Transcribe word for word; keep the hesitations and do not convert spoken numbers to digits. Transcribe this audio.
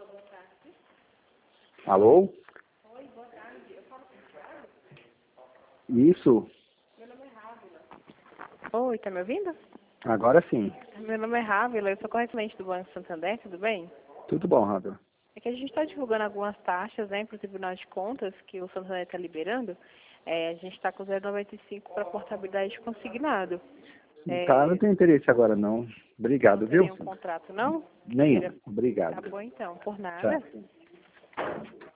Alô? Oi, boa tarde. Eu falo com o Thiago? Isso. Meu nome é Rávila. Oi, tá me ouvindo? Agora sim. Meu nome é Rávila, eu sou correspondente do Banco Santander, tudo bem? Tudo bom, Rafa? É que a gente está divulgando algumas taxas, né, para o Tribunal de Contas, que o Santander está liberando. É, a gente está com zero vírgula noventa e cinco para portabilidade consignado. Tá, não É, tenho interesse agora não. Obrigado, não tem viu? nenhum contrato, não? Nenhum. Queira- Tá Obrigado. bom, então. Por nada. Tchau.